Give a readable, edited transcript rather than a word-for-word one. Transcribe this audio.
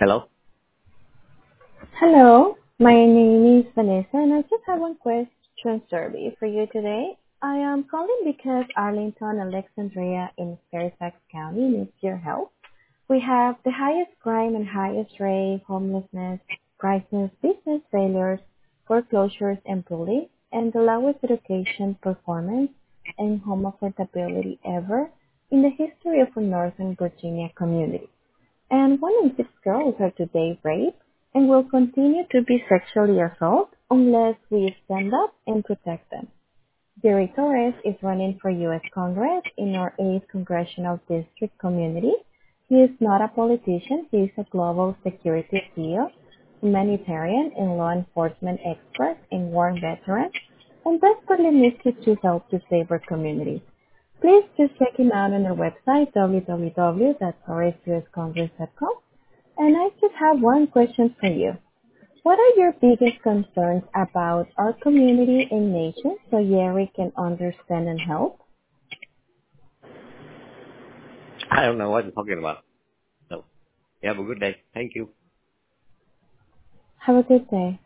Hello? Hello, my name is Vanessa, and I just have one question survey for you today. I am calling because Arlington, Alexandria, in Fairfax County needs your help. We have the highest crime and highest rate, homelessness, crisis, business failures, foreclosures, and bullying, and the lowest education performance and home affordability ever in the history of a Northern Virginia community. And 1 in 6 girls are today raped and will continue to be sexually assaulted unless we stand up and protect them. Jerry Torres is running for U.S. Congress in our 8th Congressional District community. He is not a politician. He is a global security CEO, humanitarian and law enforcement expert and war veteran, and desperately needs to help to save our communities. Please just check him out on our website, www.torresuscongress.com. And I just have one question for you. What are your biggest concerns about our community and nation so Yeri can understand and help? I don't know what you're talking about. So, you have a good day. Thank you. Have a good day.